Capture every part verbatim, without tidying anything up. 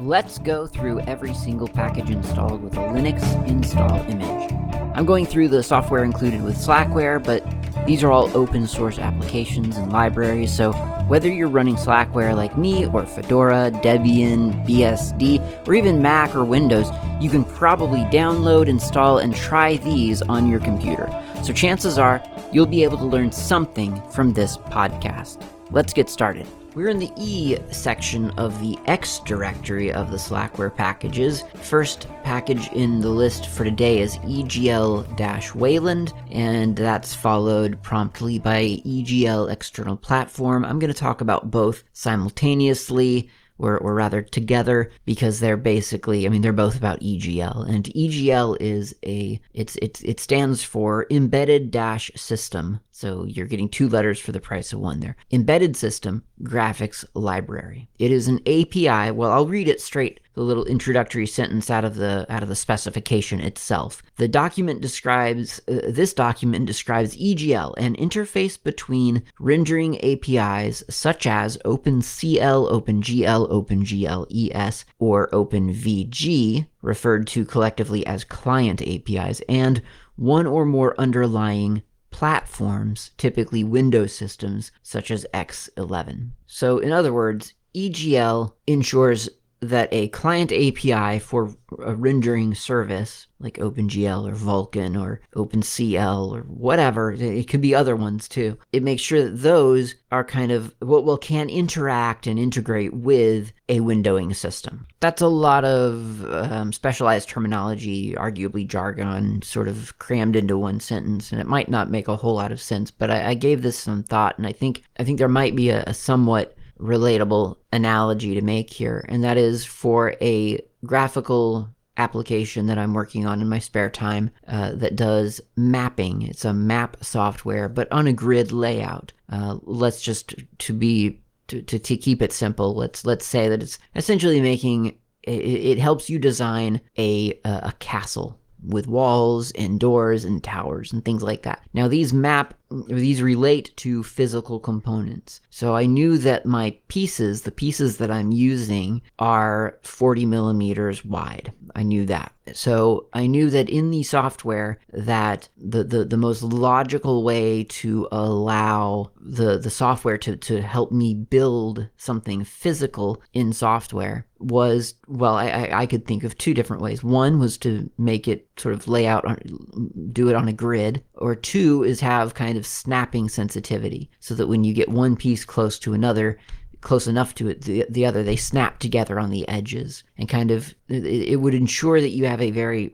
Let's go through every single package installed with a Linux install image. I'm going through the software included with Slackware, but these are all open source applications and libraries, so whether you're running Slackware like me, or Fedora, Debian, B S D, or even Mac or Windows, you can probably download, install, and try these on your computer. So chances are you'll be able to learn something from this podcast. Let's get started. We're in the E section of the X directory of the Slackware packages. First package in the list for today is E G L-Wayland, and that's followed promptly by E G L External Platform. I'm going to talk about both simultaneously, or, or rather together, because they're basically, I mean, they're both about E G L. And E G L is a, it's, it's, it stands for Embedded Dash System. So you're getting two letters for the price of one there. Embedded System Graphics Library. It is an A P I. Well, I'll read it straight, the little introductory sentence out of the out of the specification itself. The document describes, uh, this document describes E G L, an interface between rendering A P Is such as OpenCL, OpenGL, OpenGLES, or OpenVG, referred to collectively as client A P Is, and one or more underlying platforms, typically Windows systems, such as X eleven. So in other words, E G L ensures that a client A P I for a rendering service, like OpenGL or Vulkan or OpenCL or whatever, it could be other ones too, it makes sure that those are kind of, well, well can interact and integrate with a windowing system. That's a lot of um, specialized terminology, arguably jargon, sort of crammed into one sentence, and it might not make a whole lot of sense, but I, I gave this some thought, and I think I think there might be a, a somewhat relatable analogy to make here, and that is for a graphical application that I'm working on in my spare time uh, that does mapping. It's a map software, but on a grid layout. Uh, let's just, to be, to, to, to keep it simple, let's let's say that it's essentially making, it, it helps you design a, a castle with walls and doors and towers and things like that. Now these map, these relate to physical components. So I knew that my pieces, the pieces that I'm using, are forty millimeters wide. I knew that. So I knew that in the software that the, the, the most logical way to allow the, the software to, to help me build something physical in software was, well, I, I, I could think of two different ways. One was to make it sort of lay out, on, do it on a grid, or two is have kind of snapping sensitivity, so that when you get one piece close to another, close enough to it, the, the other, they snap together on the edges, and kind of, it, it would ensure that you have a very,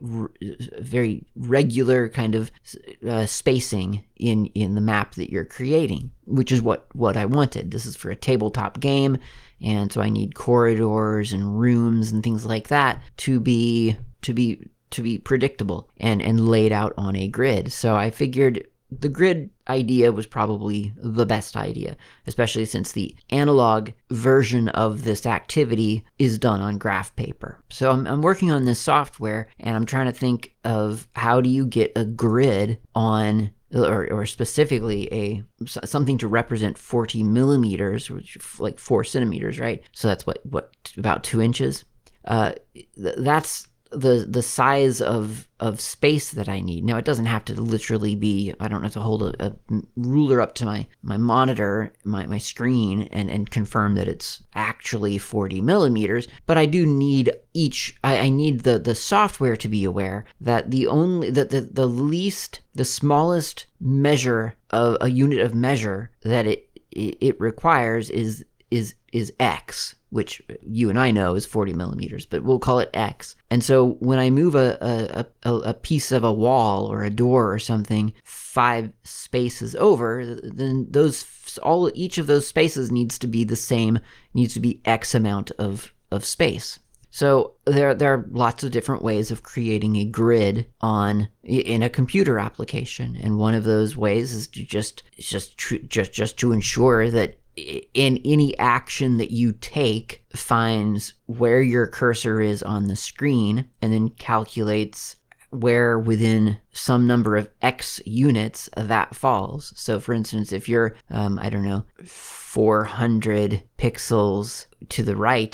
very regular kind of uh, spacing in, in the map that you're creating, which is what, what I wanted. This is for a tabletop game, and so I need corridors and rooms and things like that to be, to be, to be predictable and, and laid out on a grid. So I figured the grid idea was probably the best idea, especially since the analog version of this activity is done on graph paper. So I'm, I'm working on this software, and I'm trying to think of how do you get a grid on, or, or specifically a something to represent forty millimeters, which like four centimeters, right? So that's what, what about two inches? Uh, th- that's the the size of of space that I need. Now, it doesn't have to literally be, I don't have to hold a, a ruler up to my my monitor, my, my screen, and and confirm that it's actually forty millimeters, but I do need each, I, I need the the software to be aware that the only, that the, the least, the smallest measure of a unit of measure that it it, it requires is is is X, which you and I know is forty millimeters, but we'll call it X. And so when I move a, a, a, a piece of a wall or a door or something five spaces over, then those, all, each of those spaces needs to be the same, needs to be X amount of, of space. So there, there are lots of different ways of creating a grid on, in a computer application. And one of those ways is to just, just, just, just to ensure that in any action that you take finds where your cursor is on the screen and then calculates where within some number of X units that falls. So for instance, if you're, um, I don't know, four hundred pixels to the right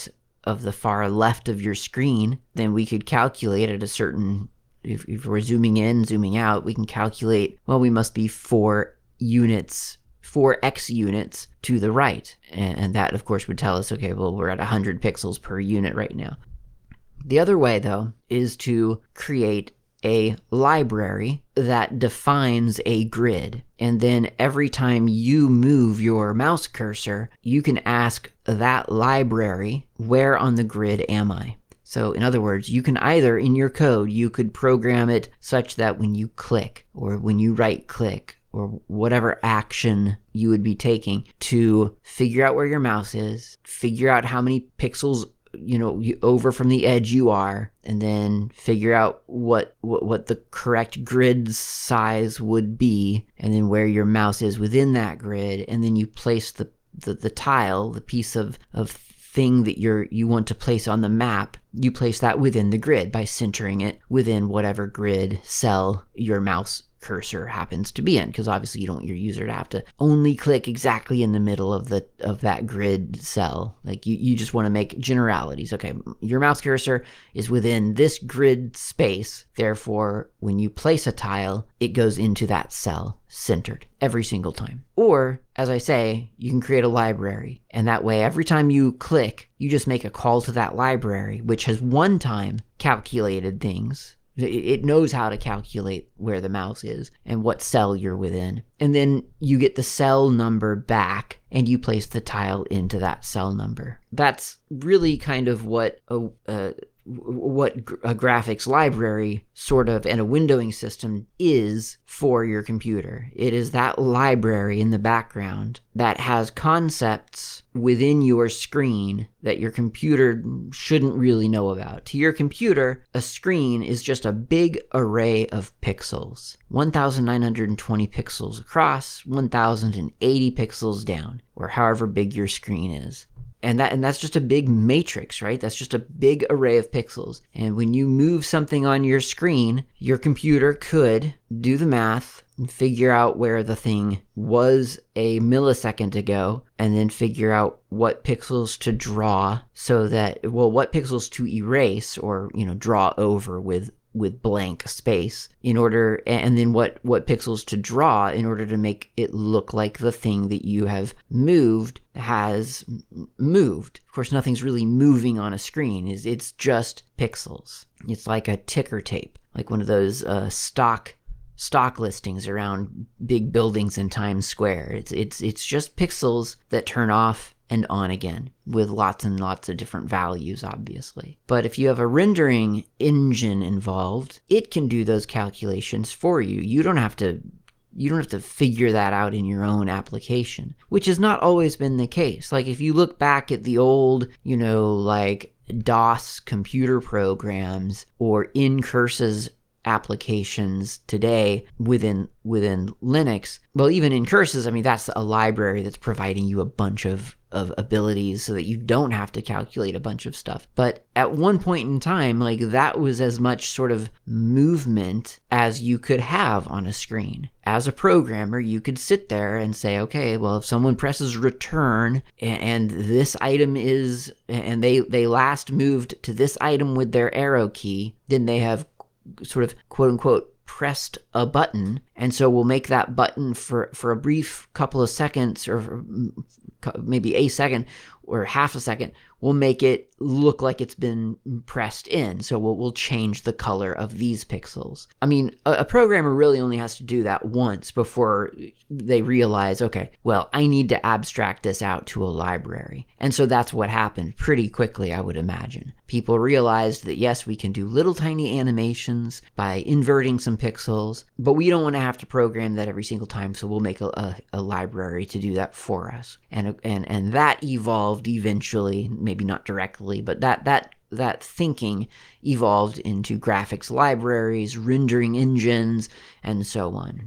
of the far left of your screen, then we could calculate at a certain, if, if we're zooming in, zooming out, we can calculate, well, we must be four units, four x units to the right. And, and that, of course, would tell us, okay, well, we're at one hundred pixels per unit right now. The other way, though, is to create a library that defines a grid. And then every time you move your mouse cursor, you can ask that library, where on the grid am I? So in other words, you can either, in your code, you could program it such that when you click or when you right click or whatever action you would be taking to figure out where your mouse is, figure out how many pixels you know, you, over from the edge you are, and then figure out what, what what the correct grid size would be, and then where your mouse is within that grid, and then you place the the, the tile, the piece of, of thing that you're you want to place on the map, you place that within the grid by centering it within whatever grid cell your mouse cursor happens to be in, because obviously you don't want your user to have to only click exactly in the middle of the of that grid cell. Like you, you just want to make generalities. Okay, your mouse cursor is within this grid space, therefore when you place a tile, it goes into that cell centered every single time. Or, as I say, you can create a library, and that way every time you click, you just make a call to that library, which has one time calculated things. It knows how to calculate where the mouse is and what cell you're within. And then you get the cell number back and you place the tile into that cell number. That's really kind of what a, a what a graphics library sort of and a windowing system is for your computer. It is that library in the background that has concepts within your screen that your computer shouldn't really know about. To your computer, a screen is just a big array of pixels. one thousand nine hundred twenty pixels across, one thousand eighty pixels down, or however big your screen is. And that and that's just a big matrix, right? That's just a big array of pixels. And when you move something on your screen, your computer could do the math and figure out where the thing was a millisecond ago, and then figure out what pixels to draw so that, well, what pixels to erase or, you know, draw over with with blank space in order, and then what, what pixels to draw in order to make it look like the thing that you have moved has moved. Of course, nothing's really moving on a screen. It's, it's just pixels. It's like a ticker tape, like one of those uh, stock stock listings around big buildings in Times Square. It's, it's, it's just pixels that turn off and on again with lots and lots of different values, obviously. But if you have a rendering engine involved, it can do those calculations for you. You don't have to you don't have to figure that out in your own application, which has not always been the case. Like if you look back at the old, you know, like DOS computer programs or Incursus applications today within within Linux, well, even Incursus, I mean, that's a library that's providing you a bunch of of abilities so that you don't have to calculate a bunch of stuff. But at one point in time, like that was as much sort of movement as you could have on a screen. As a programmer, you could sit there and say, okay, well, if someone presses return and, and this item is, and they, they last moved to this item with their arrow key, then they have sort of quote unquote pressed a button, and so we'll make that button for for a brief couple of seconds or maybe a second or half a second, we'll make it look like it's been pressed in. So we'll, we'll change the color of these pixels. I mean, a, a programmer really only has to do that once before they realize, okay, well, I need to abstract this out to a library. And so that's what happened pretty quickly, I would imagine. People realized that, yes, we can do little tiny animations by inverting some pixels, but we don't want to have to program that every single time, so we'll make a, a, a library to do that for us. And, and, and that evolved eventually, maybe not directly, but that that that thinking evolved into graphics libraries, rendering engines, and so on. Now,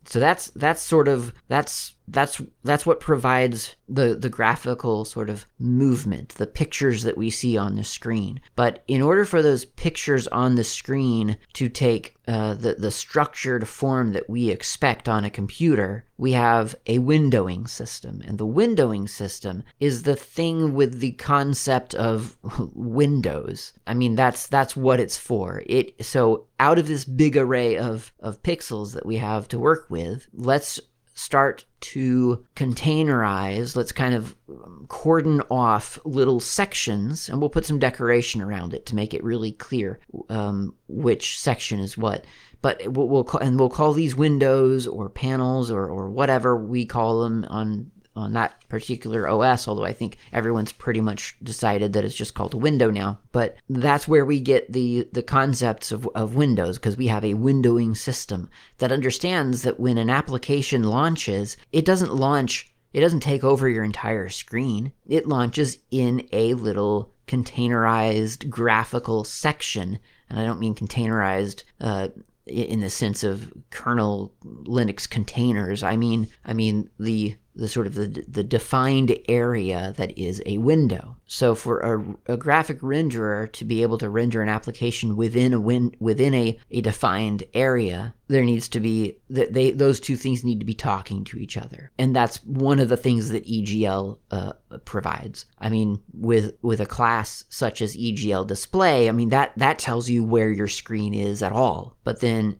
So that's that's sort of that's that's that's what provides the the graphical sort of movement, the pictures that we see on the screen. But in order for those pictures on the screen to take uh, the the structured form that we expect on a computer, we have a windowing system, and the windowing system is the thing with the concept of windows. I mean, that's that's what it's for. It so out of this big array of of pixels that we have to work with, let's start to containerize, let's kind of cordon off little sections, and we'll put some decoration around it to make it really clear um, which section is what. But we'll, we'll call, and we'll call these windows or panels or or whatever we call them on on that particular O S, although I think everyone's pretty much decided that it's just called a window now. But that's where we get the, the concepts of, of Windows, because we have a windowing system that understands that when an application launches, it doesn't launch, it doesn't take over your entire screen. It launches in a little containerized graphical section. And I don't mean containerized uh, in the sense of kernel Linux containers. I mean, I mean the the sort of the the defined area that is a window. So for a, a graphic renderer to be able to render an application within a win within a, a defined area, there needs to be that they those two things need to be talking to each other, and that's one of the things that E G L uh, provides. I mean, with with a class such as E G L display, I mean that that tells you where your screen is at all, but then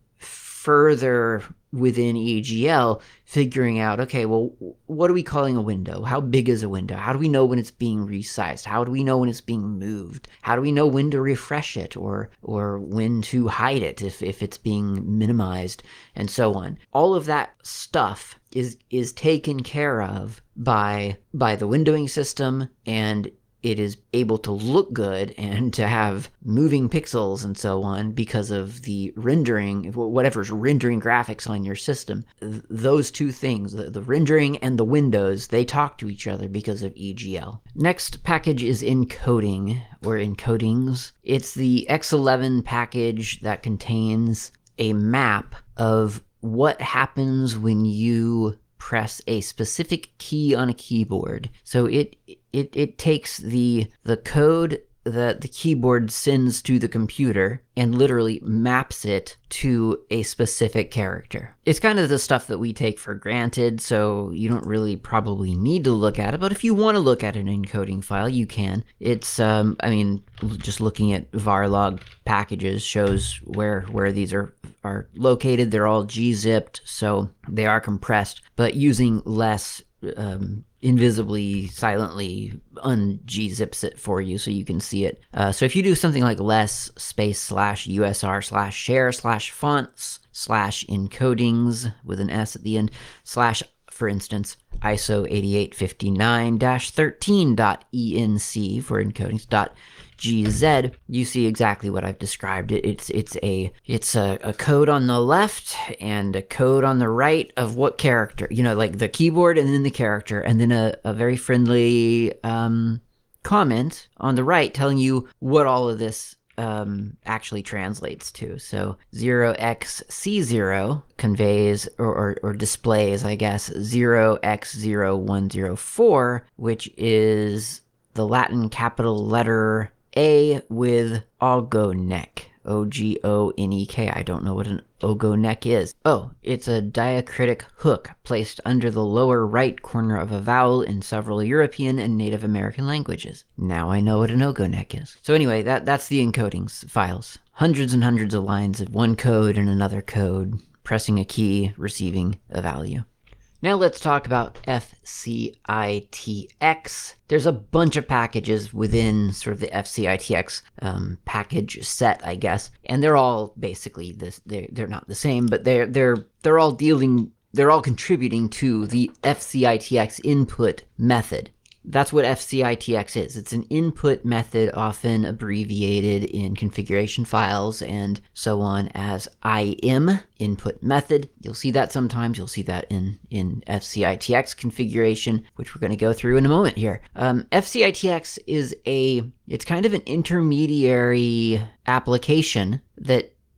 further within E G L, figuring out, okay, well, what are we calling a window? How big is a window? How do we know when it's being resized? How do we know when it's being moved? How do we know when to refresh it or or when to hide it if, if it's being minimized, and so on? All of that stuff is is taken care of by by the windowing system, and it is able to look good and to have moving pixels and so on because of the rendering, whatever's rendering graphics on your system. Those two things, the, the rendering and the windows, they talk to each other because of E G L. Next package is encoding, or encodings. It's the X eleven package that contains a map of what happens when you press a specific key on a keyboard. So it it it takes the the code that the keyboard sends to the computer and literally maps it to a specific character. It's kind of the stuff that we take for granted, so you don't really probably need to look at it, but if you want to look at an encoding file, you can. It's, um, I mean, just looking at varlog packages shows where where these are, are located. They're all gzipped, so they are compressed, but using less um, invisibly, silently un-gzips it for you so you can see it. Uh, so if you do something like less space slash usr slash share slash fonts slash encodings with an S at the end slash, for instance, I S O eighty-eight fifty-nine dash thirteen dot E N C for encodings dot G Z, you see exactly what I've described. It, it's it's a it's a, a code on the left and a code on the right of what character, you know, like the keyboard and then the character, and then a, a very friendly um, comment on the right telling you what all of this um, actually translates to. So zero x c zero conveys or, or, or displays, I guess, zero x zero one zero four, which is the Latin capital letter A with ogonek. O G O N E K. I don't know what an ogonek is. Oh, it's a diacritic hook placed under the lower right corner of a vowel in several European and Native American languages. Now I know what an ogonek is. So anyway, that, that's the encoding files. Hundreds and hundreds of lines of one code and another code, pressing a key, receiving a value. Now let's talk about F C I T X. There's a bunch of packages within sort of the F C I T X um, package set, I guess, and they're all basically this. They're they're not the same, but they're they're they're all dealing. They're all contributing to the F C I T X input method. That's what F C I T X is. It's an input method, often abbreviated in configuration files and so on as I M, input method. You'll see that sometimes. You'll see that in, in F C I T X configuration, which we're going to go through in a moment here. Um, F C I T X is a, it's kind of an intermediary application that that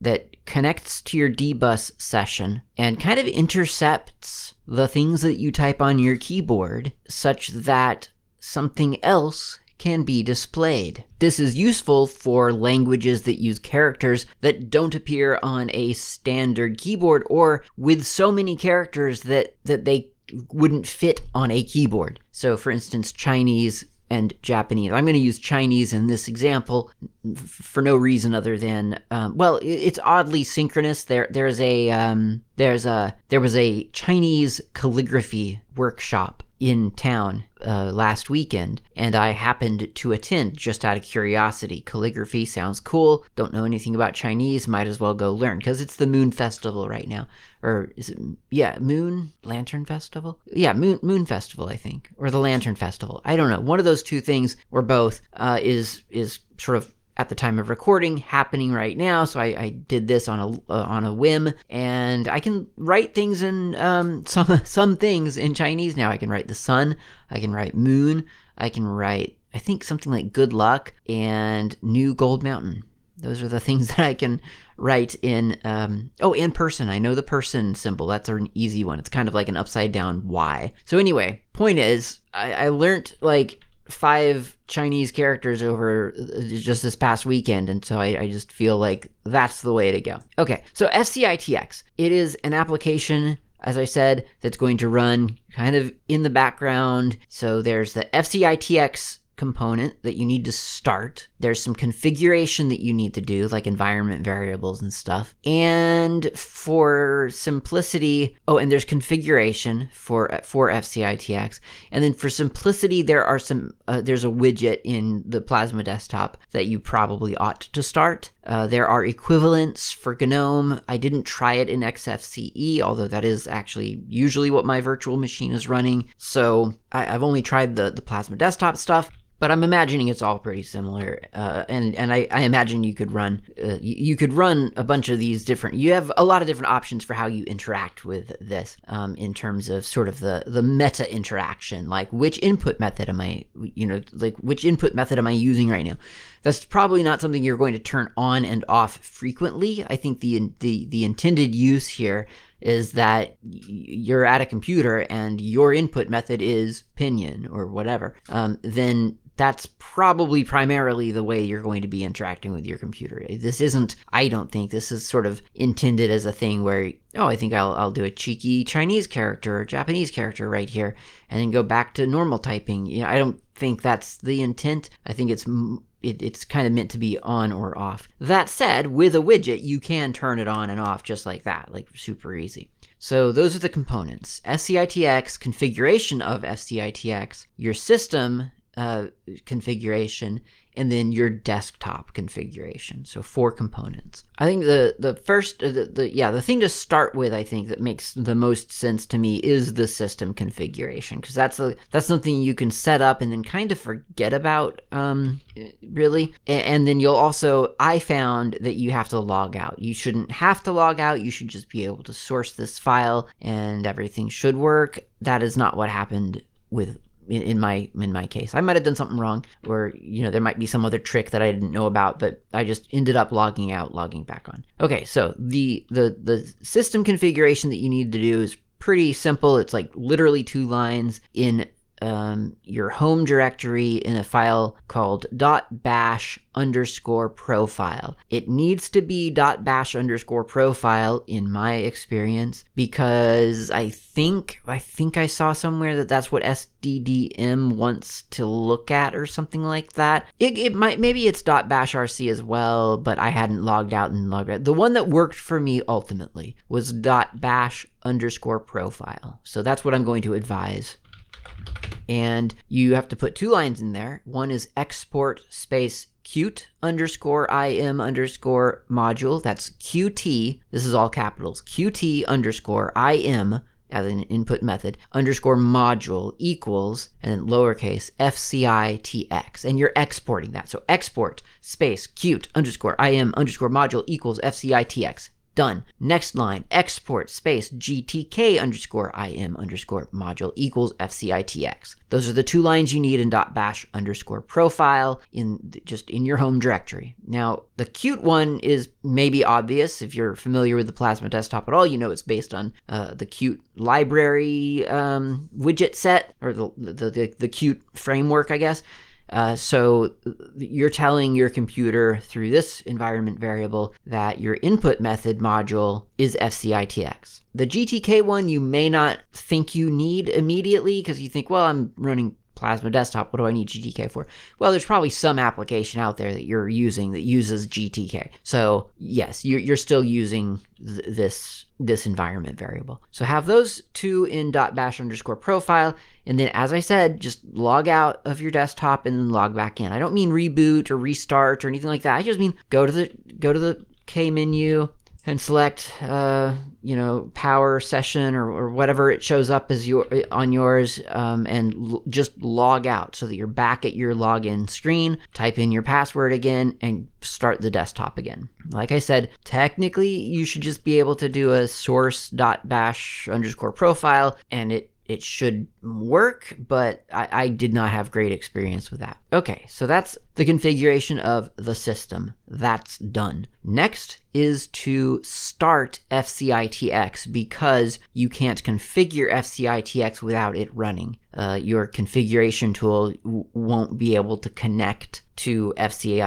connects to your dbus session and kind of intercepts the things that you type on your keyboard such that something else can be displayed. This is useful for languages that use characters that don't appear on a standard keyboard, or with so many characters that, that they wouldn't fit on a keyboard. So for instance, Chinese and Japanese. I'm going to use Chinese in this example for no reason other than, um, well, it's oddly synchronous. There, there's a, um, there's a, there was a Chinese calligraphy workshop in town uh, last weekend, and I happened to attend just out of curiosity. Calligraphy sounds cool. Don't know anything about Chinese. Might as well go learn, because it's the Moon Festival right now. Or is it, yeah, Moon Lantern Festival? Yeah, Moon Moon Festival, I think. Or the Lantern Festival. I don't know. One of those two things, or both, uh, is is sort of, at the time of recording, happening right now. So I, I did this on a uh, on a whim, and I can write things in um, some some things in Chinese now. I can write the sun, I can write moon, I can write, I think, something like good luck and new gold mountain. Those are the things that I can write in, um, oh, in person. I know the person symbol. That's an easy one. It's kind of like an upside down Y. So anyway, point is, I, I learned like five Chinese characters over just this past weekend, and so I, I just feel like that's the way to go. Okay, so F C I T X. It is an application, as I said, that's going to run kind of in the background. So there's the F C I T X component that you need to start. There's some configuration that you need to do, like environment variables and stuff. And for simplicity, oh, and there's configuration for for F C I T X. And then for simplicity, there are some, uh, there's a widget in the Plasma desktop that you probably ought to start. Uh, there are equivalents for GNOME. I didn't try it in X F C E, although that is actually usually what my virtual machine is running. So I, I've only tried the, the Plasma desktop stuff. But I'm imagining it's all pretty similar, uh, and and I, I imagine you could run uh, you, you could run a bunch of these different. You have a lot of different options for how you interact with this, um, in terms of sort of the the meta interaction, like which input method am I, you know, like which input method am I using right now? That's probably not something you're going to turn on and off frequently. I think the the the intended use here is that you're at a computer and your input method is Pinyin or whatever. Um, then that's probably primarily the way you're going to be interacting with your computer. This isn't, I don't think, this is sort of intended as a thing where, oh, I think I'll, I'll do a cheeky Chinese character or Japanese character right here and then go back to normal typing. You know, I don't think that's the intent. I think it's It, it's kind of meant to be on or off. That said, with a widget, you can turn it on and off just like that, like super easy. So those are the components. F C I T X, configuration of F C I T X, your system uh, configuration, and then your desktop configuration. So four components. I think the the first, the, the yeah, the thing to start with, I think, that makes the most sense to me is the system configuration, because that's a that's something you can set up and then kind of forget about, um, really. And, and then you'll also, I found that you have to log out. You shouldn't have to log out. You should just be able to source this file and everything should work. That is not what happened with In, in my in my case. I might have done something wrong, or you know, there might be some other trick that I didn't know about, but I just ended up logging out, logging back on. Okay, so the the the system configuration that you need to do is pretty simple. It's like literally two lines in um, your home directory in a file called .bash underscore profile. It needs to be .bash underscore profile in my experience, because I think I think I saw somewhere that that's what S D D M wants to look at or something like that. It, it might, maybe it's .bashrc as well, but I hadn't logged out and logged out. The one that worked for me ultimately was .bash underscore profile. So that's what I'm going to advise. And you have to put two lines in there. One is export space Qt underscore im underscore module. That's Qt. This is all capitals. Qt underscore im as an input method underscore module equals, and then lowercase fcitx. And you're exporting that. So export space Qt underscore im underscore module equals fcitx. Done. Next line, export space gtk underscore im underscore module equals fcitx. Those are the two lines you need in .bash underscore profile in just in your home directory. Now, the Qt one is maybe obvious. If you're familiar with the Plasma Desktop at all, you know it's based on uh, the Qt library um, widget set, or the, the, the, the Qt framework, I guess. Uh, so you're telling your computer through this environment variable that your input method module is fcitx. The G T K one you may not think you need immediately because you think, well, I'm running Plasma Desktop. What do I need G T K for? Well, there's probably some application out there that you're using that uses G T K. So yes, you're, you're still using th this, this environment variable. So have those two in .bash underscore profile. And then, as I said, just log out of your desktop and then log back in. I don't mean reboot or restart or anything like that. I just mean go to the go to the K menu and select, uh, you know, power session or, or whatever it shows up as your on yours, um, and l just log out so that you're back at your login screen. Type in your password again and start the desktop again. Like I said, technically you should just be able to do a source.bash underscore profile and it It should work, but I, I did not have great experience with that. Okay, so that's the configuration of the system. That's done. Next is to start fcitx because you can't configure fcitx without it running. Uh, your configuration tool w won't be able to connect to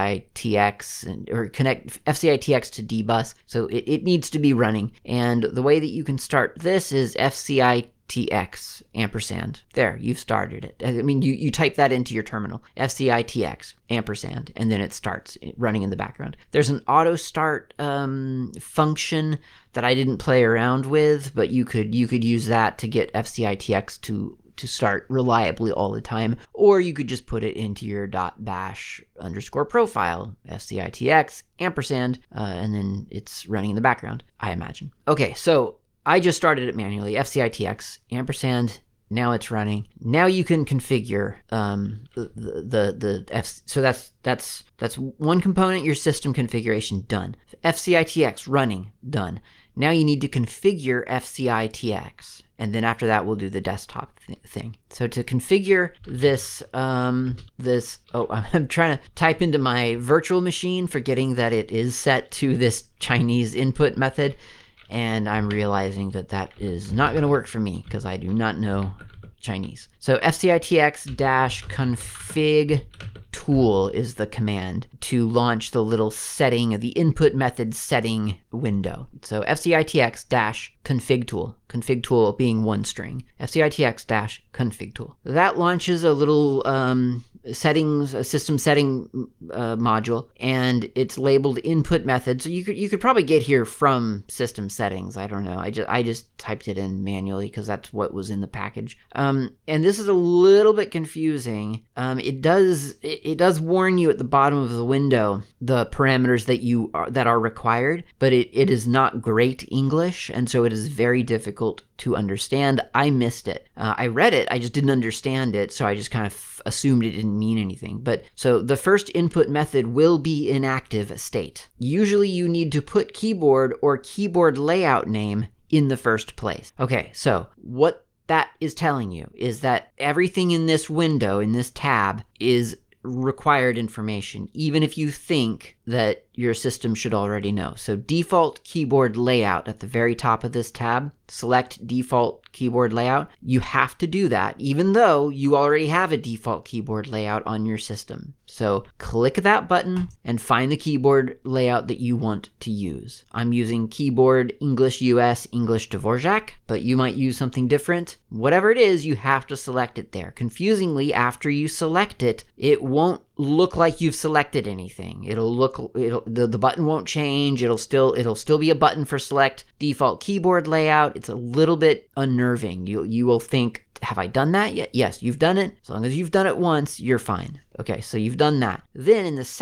fcitx and, or connect fcitx to dbus, so it, it needs to be running. And the way that you can start this is fcitx Tx ampersand. There, you've started it. I mean, you, you type that into your terminal, fcitx ampersand, and then it starts running in the background. There's an auto start um, function that I didn't play around with, but you could you could use that to get fcitx to to start reliably all the time, or you could just put it into your .bash underscore profile, fcitx ampersand, uh, and then it's running in the background, I imagine. Okay, so I just started it manually, fcitx ampersand. Now it's running. Now you can configure um, the the the F. So that's that's that's one component. Your system configuration done. fcitx running done. Now you need to configure fcitx, and then after that we'll do the desktop th thing. So to configure this um, this oh I'm trying to type into my virtual machine, forgetting that it is set to this Chinese input method. And I'm realizing that that is not going to work for me because I do not know Chinese. So fcitx-config tool is the command to launch the little setting, the input method setting window. So fcitx-config tool, config tool being one string, fcitx-config tool. That launches a little um, settings, a system setting uh, module, and it's labeled input method. So you could you could probably get here from system settings. I don't know. I just I just typed it in manually because that's what was in the package. Um, and this is a little bit confusing. Um, it does it, it does warn you at the bottom of the window the parameters that you are that are required, but it, it is not great English, and so it is very difficult to understand. I missed it. Uh, I read it, I just didn't understand it, so I just kind of assumed it didn't mean anything. But so the first input method will be inactive state. Usually you need to put keyboard or keyboard layout name in the first place. Okay, so what that is telling you is that everything in this window, in this tab, is required information, even if you think that your system should already know. So default keyboard layout at the very top of this tab, select default keyboard layout. You have to do that, even though you already have a default keyboard layout on your system. So click that button and find the keyboard layout that you want to use. I'm using keyboard English U S, English Dvorak, but you might use something different. Whatever it is, you have to select it there. Confusingly, after you select it, it won't look like you've selected anything. It'll look, it'll, the, the button won't change. It'll still, it'll still be a button for select default keyboard layout. It's a little bit unnerving. You, you will think, have I done that yet? Yes, you've done it. As long as you've done it once, you're fine. Okay, so you've done that. Then in the second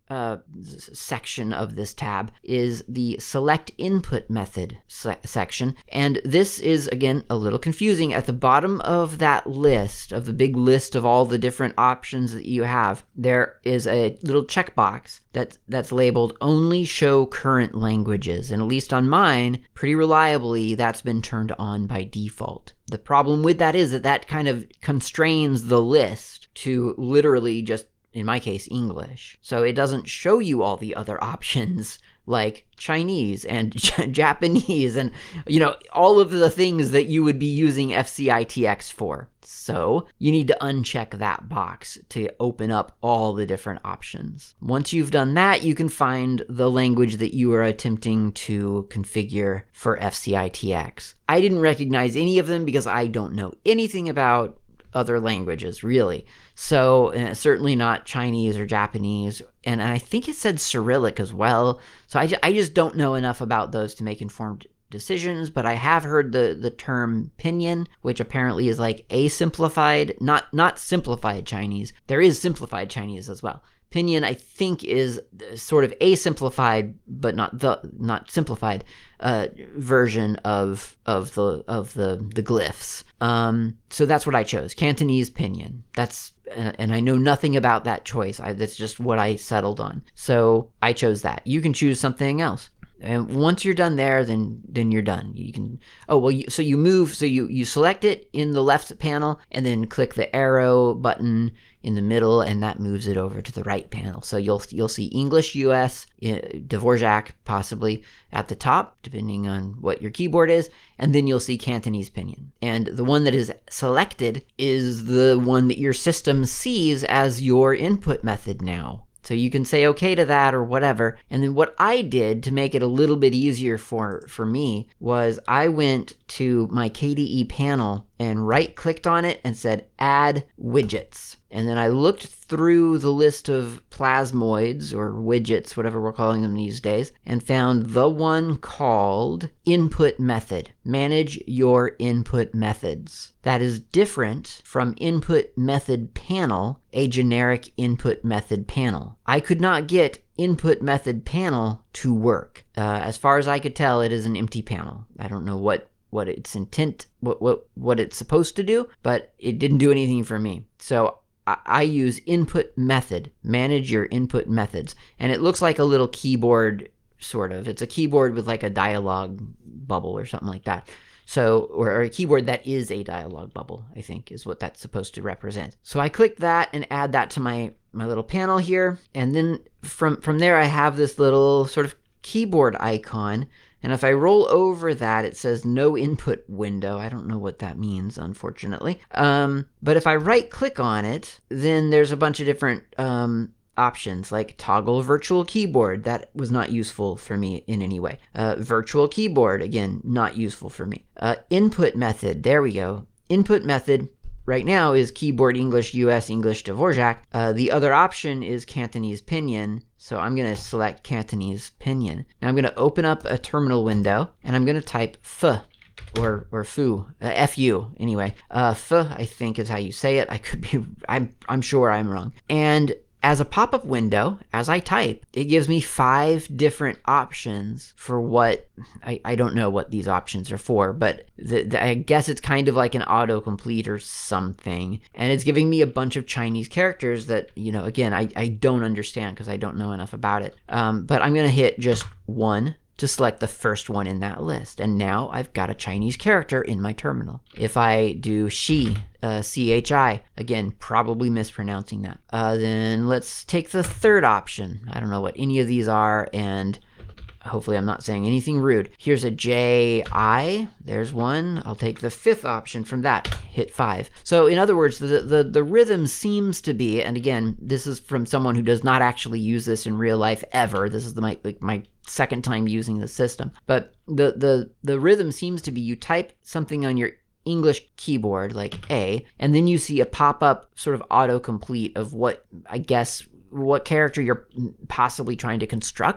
uh, section of this tab is the select input method se section. And this is, again, a little confusing. At the bottom of that list, of the big list of all the different options that you have, there is a little checkbox that, that's labeled only show current languages. And at least on mine, pretty reliably, that's been turned on by default. The problem with that is that that kind of constrains the list to literally just, in my case, English. So it doesn't show you all the other options like Chinese and Japanese and, you know, all of the things that you would be using F C I T X for. So you need to uncheck that box to open up all the different options. Once you've done that, you can find the language that you are attempting to configure for F C I T X. I didn't recognize any of them because I don't know anything about other languages, really. So uh, certainly not Chinese or Japanese. And I think it said Cyrillic as well. So I, I just don't know enough about those to make informed decisions, but I have heard the, the term pinyin, which apparently is like a simplified, not, not simplified Chinese. There is simplified Chinese as well. Pinyin, I think, is sort of a simplified, but not the not simplified uh, version of of the of the the glyphs. Um, so that's what I chose, Cantonese Pinyin. That's and I know nothing about that choice. I, that's just what I settled on. So I chose that. You can choose something else. And once you're done there, then then you're done. You can, oh, well, you, so you move, so you, you select it in the left panel, and then click the arrow button in the middle, and that moves it over to the right panel. So you'll you'll see English U S, uh, Dvorak possibly at the top, depending on what your keyboard is, and then you'll see Cantonese Pinyin. And the one that is selected is the one that your system sees as your input method now. So you can say okay to that or whatever. And then what I did to make it a little bit easier for, for me was I went to my K D E panel and right-clicked on it and said Add Widgets. And then I looked through the list of plasmoids or widgets, whatever we're calling them these days, and found the one called Input Method. Manage your input methods. That is different from Input Method Panel, a generic input method panel. I could not get Input Method Panel to work. Uh, as far as I could tell, it is an empty panel. I don't know what what its intent, what what what it's supposed to do, but it didn't do anything for me. So I, I use Input Method, manage your input methods, and it looks like a little keyboard, sort of. It's a keyboard with like a dialogue bubble or something like that. So, or, or a keyboard that is a dialogue bubble, I think, is what that's supposed to represent. So I click that and add that to my my little panel here, and then from from there I have this little sort of keyboard icon. And if I roll over that, it says no input window. I don't know what that means, unfortunately. Um, but if I right click on it, then there's a bunch of different um, options like toggle virtual keyboard. That was not useful for me in any way. Uh, virtual keyboard, again, not useful for me. Uh, input method, there we go. Input method right now is keyboard English, U S English, Dvorak. Uh, the other option is Cantonese Pinyin. So I'm going to select Cantonese Pinyin. Now I'm going to open up a terminal window, and I'm going to type F, or or Fu, uh, F U anyway. Uh, F, I think is how you say it. I could be, I'm, I'm sure I'm wrong. And as a pop-up window, as I type, it gives me five different options for what, I, I don't know what these options are for, but the, the, I guess it's kind of like an autocomplete or something. And it's giving me a bunch of Chinese characters that, you know, again, I, I don't understand because I don't know enough about it. Um, but I'm going to hit just one to select the first one in that list. And now I've got a Chinese character in my terminal. If I do Shi, uh, C H I, again, probably mispronouncing that. Uh, then let's take the third option. I don't know what any of these are, and hopefully I'm not saying anything rude. Here's a J I, there's one. I'll take the fifth option from that, hit five. So in other words, the, the, the rhythm seems to be, and again, this is from someone who does not actually use this in real life ever. This is the, my, like my second time using the system. But the, the, the rhythm seems to be you type something on your English keyboard, like A, and then you see a pop-up sort of autocomplete of what, I guess, what character you're possibly trying to construct.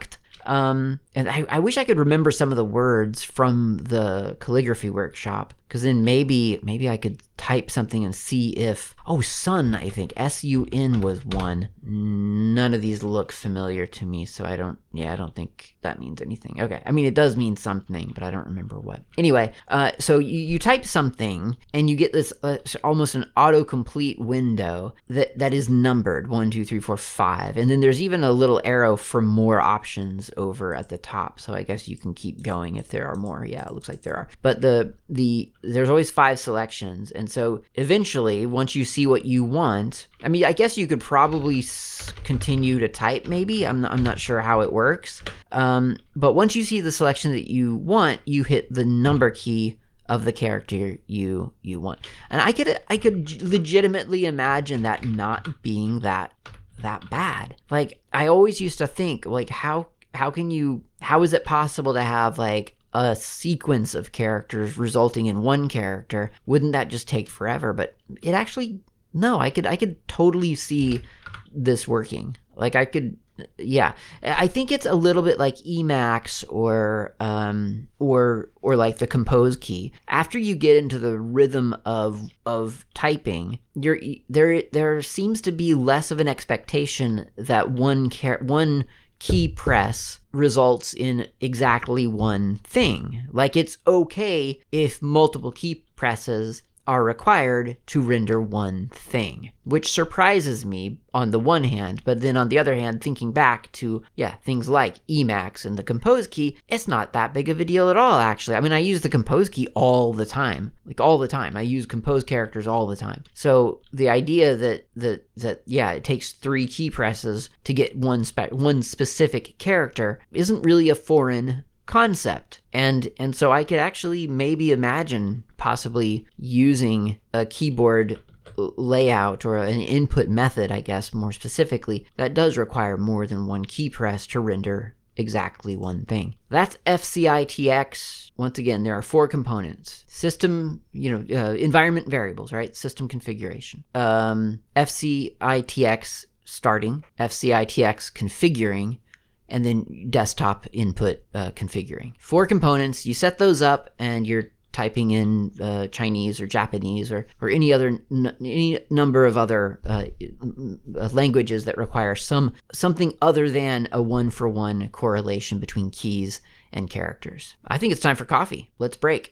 Um, and I, I wish I could remember some of the words from the calligraphy workshop, because then maybe maybe I could type something and see if, oh, sun, I think S U N was one. None of these look familiar to me, so I don't, yeah, I don't think that means anything. Okay, I mean, it does mean something, but I don't remember what. Anyway, uh, so you, you type something and you get this uh, almost an autocomplete window that, that is numbered one, two, three, four, five. And then there's even a little arrow for more options over at the top. So I guess you can keep going if there are more. Yeah, it looks like there are. But the the there's always five selections. And so eventually, once you see what you want, I mean, I guess you could probably s- continue to type maybe. I'm not, I'm not sure how it works. Um, but once you see the selection that you want, you hit the number key of the character you you want. And I could I could legitimately imagine that not being that that bad. Like, I always used to think, like, how how can you how is it possible to have like a sequence of characters resulting in one character? Wouldn't that just take forever? But it actually, no, I could I could totally see this working. Like, I could, yeah. I think it's a little bit like Emacs or um or or like the compose key. After you get into the rhythm of of typing, you're there there seems to be less of an expectation that one char- one key press results in exactly one thing. Like, it's okay if multiple key presses are required to render one thing, which surprises me on the one hand, but then on the other hand, thinking back to, yeah, things like Emacs and the compose key, it's not that big of a deal at all, actually. I mean, I use the compose key all the time, like all the time. I use compose characters all the time. So the idea that, that, that yeah, it takes three key presses to get one, spe- one specific character isn't really a foreign concept. And and so I could actually maybe imagine possibly using a keyboard layout or an input method, I guess, more specifically, that does require more than one key press to render exactly one thing. That's F C I T X. Once again, there are four components. System, you know, uh, environment variables, right? System configuration. Um, F C I T X starting, F C I T X configuring, and then desktop input uh, configuring. Four components, you set those up and you're typing in uh, Chinese or Japanese or, or any other n- any number of other uh, languages that require some something other than a one-for-one correlation between keys and characters. I think it's time for coffee. Let's break.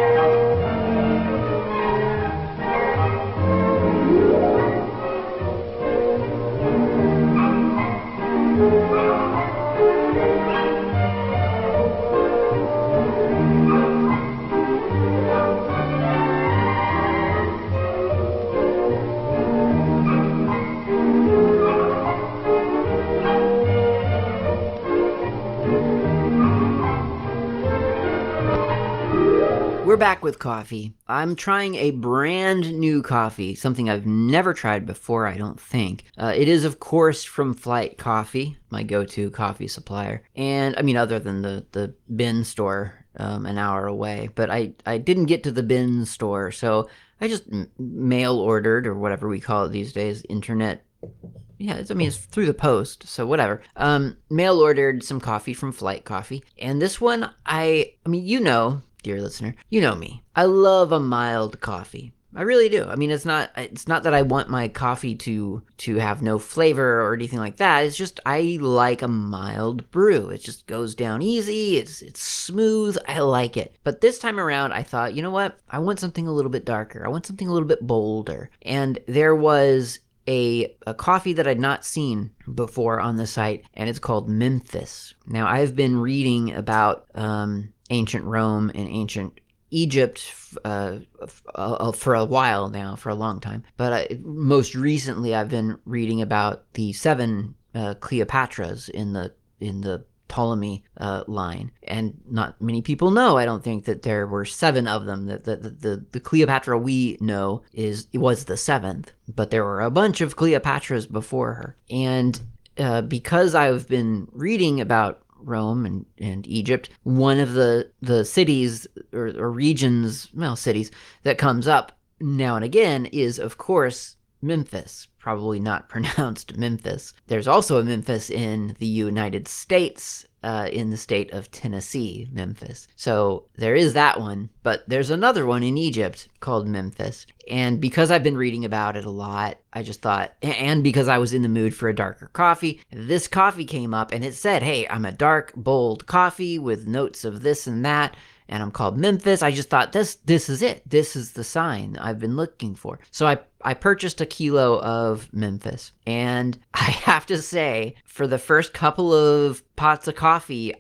We're back with coffee. I'm trying a brand new coffee, something I've never tried before, I don't think. Uh, it is, of course, from Flight Coffee, my go-to coffee supplier. And, I mean, other than the, the bin store um, an hour away. But I, I didn't get to the bin store, so I just m- mail ordered, or whatever we call it these days, internet. Yeah, it's, I mean, it's through the post, so whatever. Um, mail ordered some coffee from Flight Coffee. And this one, I, I mean, you know, dear listener, you know me. I love a mild coffee. I really do. I mean, it's not it's not that I want my coffee to to have no flavor or anything like that. It's just I like a mild brew. It just goes down easy. It's it's smooth. I like it. But this time around, I thought, you know what? I want something a little bit darker. I want something a little bit bolder. And there was a, a coffee that I'd not seen before on the site, and it's called Memphis. Now, I've been reading about um, ancient Rome and ancient Egypt uh, uh, for a while now, for a long time. But I, most recently, I've been reading about the seven uh, Cleopatras in the in the Ptolemy uh, line, and not many people know, I don't think, that there were seven of them. That the, the the the Cleopatra we know is was the seventh, but there were a bunch of Cleopatras before her. And uh, because I've been reading about Rome and, and Egypt, one of the the cities or, or regions, well, cities that comes up now and again is, of course, Memphis. probably not pronounced Memphis. There's also a Memphis in the United States, uh, in the state of Tennessee, Memphis. So there is that one, but there's another one in Egypt called Memphis. And because I've been reading about it a lot, I just thought, and because I was in the mood for a darker coffee, this coffee came up and it said, hey, I'm a dark, bold coffee with notes of this and that, and I'm called Memphis. I just thought, this this is it. This is the sign I've been looking for. So I, I purchased a kilo of Memphis. And I have to say, for the first couple of pots of coffee,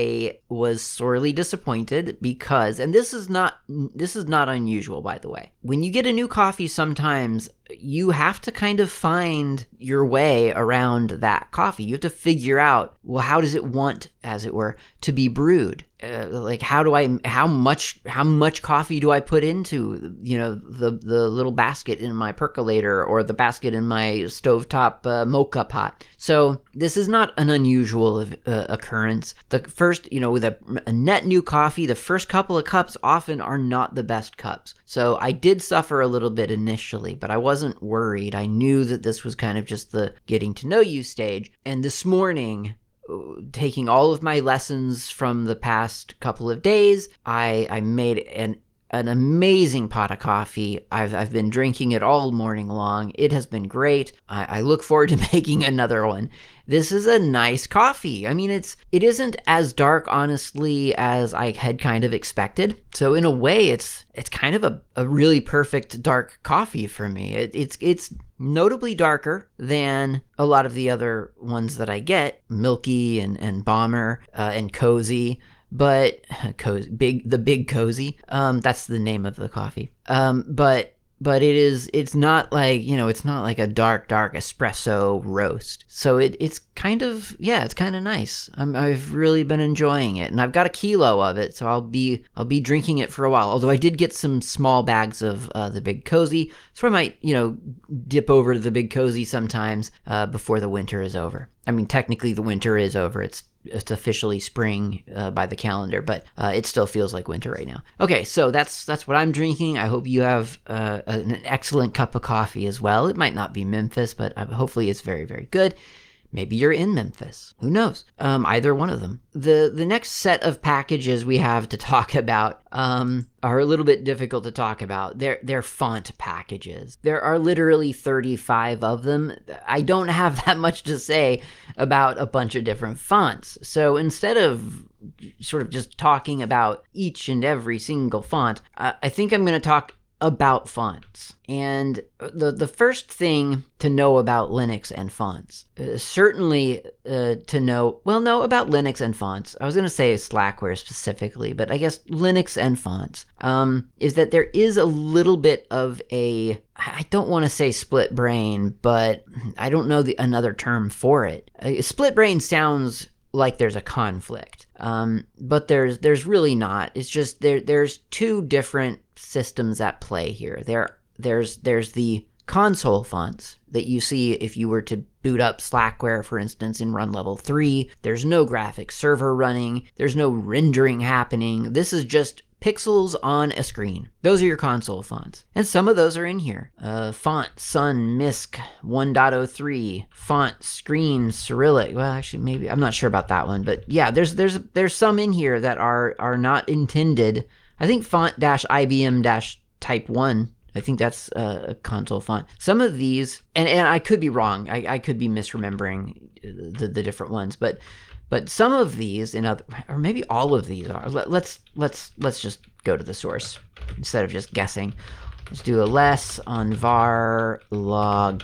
I was sorely disappointed because, and this is not this is not unusual, by the way. When you get a new coffee, sometimes you have to kind of find your way around that coffee. You have to figure out, well, how does it want, as it were, to be brewed? Uh, like, how do I, how much, how much coffee do I put into, you know, the, the little basket in my percolator or the basket in my stovetop uh, mocha pot? So this is not an unusual uh, occurrence. The first, you know, with a, a net new coffee, the first couple of cups often are not the best cups. So I did suffer a little bit initially, but I wasn't worried. I knew that this was kind of just the getting to know you stage. And this morning, taking all of my lessons from the past couple of days, I, I made an an amazing pot of coffee. I've I've been drinking it all morning long. It has been great. I, I look forward to making another one. This is a nice coffee. I mean, it's it isn't as dark, honestly, as I had kind of expected. So in a way, it's it's kind of a, a really perfect dark coffee for me. It, it's it's notably darker than a lot of the other ones that I get, Milky and and Bomber uh, and Cozy. But cozy, big the big cozy. Um, that's the name of the coffee. Um, but but it is it's not like, you know, it's not like a dark dark espresso roast. So it it's kind of yeah, it's kind of nice. I'm, I've really been enjoying it, and I've got a kilo of it, so I'll be I'll be drinking it for a while. Although I did get some small bags of uh, the big cozy, so I might, you know, dip over to the big cozy sometimes uh, before the winter is over. I mean, technically the winter is over. It's It's officially spring uh, by the calendar, but uh, it still feels like winter right now. Okay, so that's that's what I'm drinking. I hope you have uh, an excellent cup of coffee as well. It might not be Memphis, but uh, hopefully it's very, very good. Maybe you're in Memphis. Who knows? Um, either one of them. The the next set of packages we have to talk about um, are a little bit difficult to talk about. They're, they're font packages. There are literally thirty-five of them. I don't have that much to say about a bunch of different fonts. So instead of sort of just talking about each and every single font, uh, I think I'm going to talk about fonts. And the the first thing to know about Linux and fonts, uh, certainly uh, to know, well, no, about Linux and fonts. I was going to say Slackware specifically, but I guess Linux and fonts, um, is that there is a little bit of a, I don't want to say split brain, but I don't know the another term for it. Uh, split brain sounds like there's a conflict, um, but there's there's really not. It's just there there's two different systems at play here. There there's there's the console fonts that you see if you were to boot up Slackware, for instance, in run level three. There's no graphics server running. There's no rendering happening. This is just pixels on a screen. Those are your console fonts. And some of those are in here. Uh, font, Sun, Misk, one point oh three, font, Screen, Cyrillic. Well, actually, maybe, I'm not sure about that one, but yeah, there's there's there's some in here that are are not intended. I think font-I B M-type one, I think that's a console font. Some of these, and, and I could be wrong. I, I could be misremembering the, the different ones, but But some of these, in other, or maybe all of these are. Let, let's let's let's just go to the source instead of just guessing. Let's do a less on var log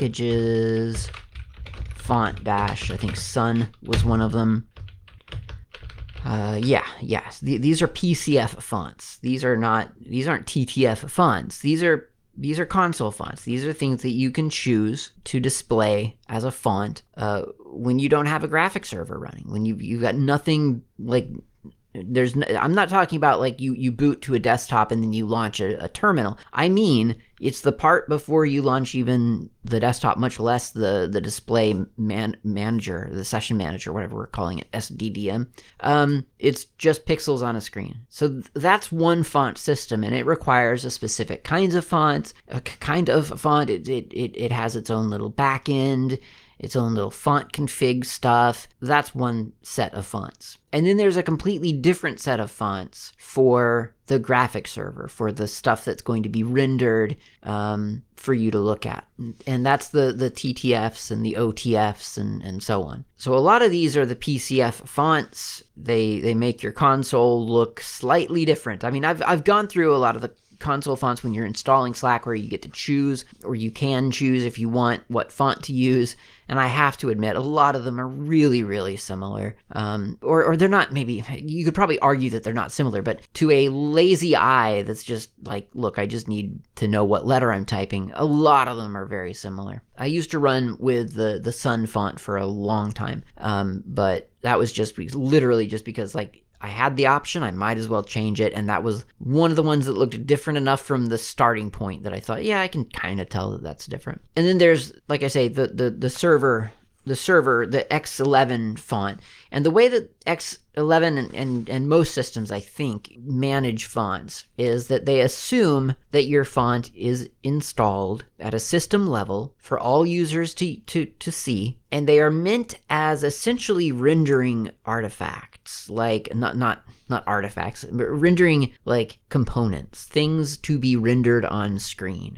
packages font dash. I think Sun was one of them. Uh, yeah, yes. Th these are P C F fonts. These are not. These aren't T T F fonts. These are. These are console fonts. These are things that you can choose to display as a font uh, when you don't have a graphics server running, when you, you've got nothing like There's, n- I'm not talking about like you you boot to a desktop and then you launch a, a terminal. I mean, it's the part before you launch even the desktop, much less the the display man, manager, the session manager, whatever we're calling it, S D D M. Um, it's just pixels on a screen. So th- that's one font system, and it requires a specific kinds of fonts, a k- kind of font. It it it, it has its own little back end, its own little font config stuff. That's one set of fonts. And then there's a completely different set of fonts for the graphic server, for the stuff that's going to be rendered um, for you to look at. And that's the, the T T Fs and the O T Fs and, and so on. So a lot of these are the P C F fonts. They they make your console look slightly different. I mean, I've I've gone through a lot of the console fonts when you're installing Slackware. You get to choose, or you can choose if you want what font to use. And I have to admit, a lot of them are really, really similar. Um, or, or they're not, maybe, you could probably argue that they're not similar, but to a lazy eye that's just like, look, I just need to know what letter I'm typing, a lot of them are very similar. I used to run with the, the Sun font for a long time, um, but that was just literally just because, like, I had the option, I might as well change it, and that was one of the ones that looked different enough from the starting point that I thought, yeah, I can kind of tell that that's different. And then there's, like I say, the the the server, the server, the X eleven font, and the way that X eleven and, and, and most systems, I think, manage fonts is that they assume that your font is installed at a system level for all users to, to, to see, and they are meant as essentially rendering artifacts, like, not, not, not artifacts, but rendering, like, components, things to be rendered on screen.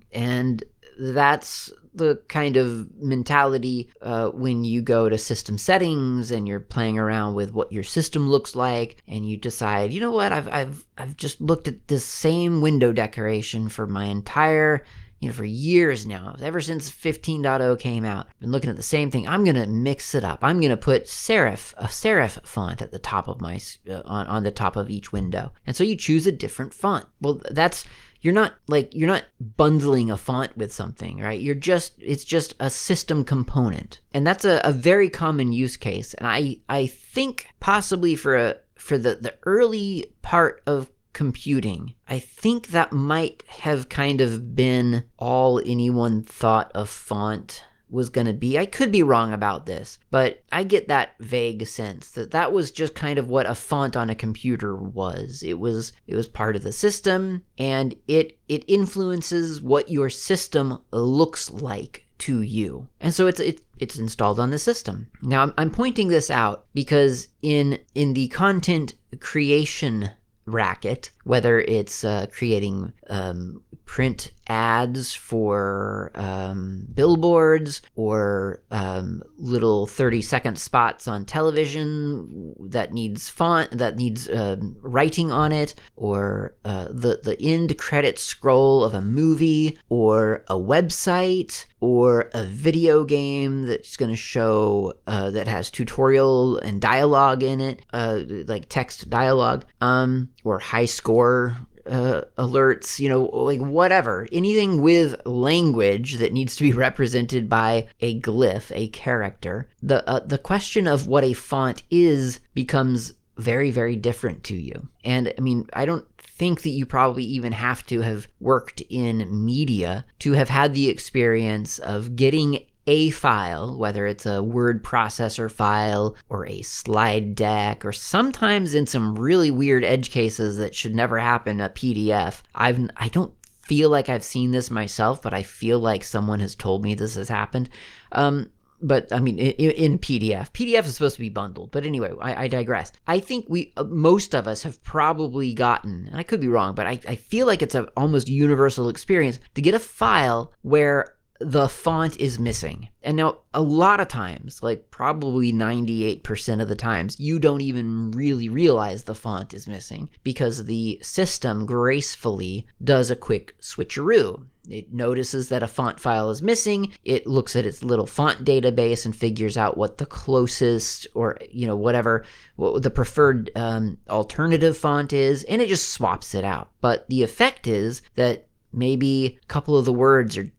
And that's the kind of mentality uh, when you go to system settings and you're playing around with what your system looks like, and you decide, you know what, I've I've I've just looked at this same window decoration for my entire, you know, for years now, ever since fifteen point oh came out. I've been looking at the same thing. I'm gonna mix it up. I'm gonna put serif, a serif font at the top of my uh, on on the top of each window, and so you choose a different font. Well, that's You're not like, you're not bundling a font with something, right? You're just, it's just a system component. And that's a, a very common use case. And I, I think possibly for a, for the, the early part of computing, I think that might have kind of been all anyone thought a font was going to be. I could be wrong about this, but I get that vague sense that that was just kind of what a font on a computer was. It was it was part of the system, and it it influences what your system looks like to you. And so it's it, it's installed on the system. Now I'm, I'm pointing this out because in in the content creation racket, whether it's uh, creating um, print ads for um, billboards or um, little thirty second spots on television that needs font, that needs um, writing on it, or uh, the, the end credit scroll of a movie, or a website, or a video game that's going to show uh, that has tutorial and dialogue in it, uh, like text dialogue, um, or high score Uh, alerts, you know, like whatever, anything with language that needs to be represented by a glyph, a character. The uh, the question of what a font is becomes very, very different to you. And I mean, I don't think that you probably even have to have worked in media to have had the experience of getting a file, whether it's a word processor file or a slide deck, or sometimes in some really weird edge cases that should never happen, a P D F. I've, I don't feel like I've seen this myself, but I feel like someone has told me this has happened. Um, but I mean, in, in P D F, P D F is supposed to be bundled. But anyway, I, I digress. I think we, uh, most of us have probably gotten, and I could be wrong, but I, I feel like it's an almost universal experience to get a file where the font is missing. And now a lot of times, like probably ninety-eight percent of the times, you don't even really realize the font is missing because the system gracefully does a quick switcheroo. It notices that a font file is missing. It looks at its little font database and figures out what the closest, or, you know, whatever, what the preferred um, alternative font is, and it just swaps it out. But the effect is that maybe a couple of the words are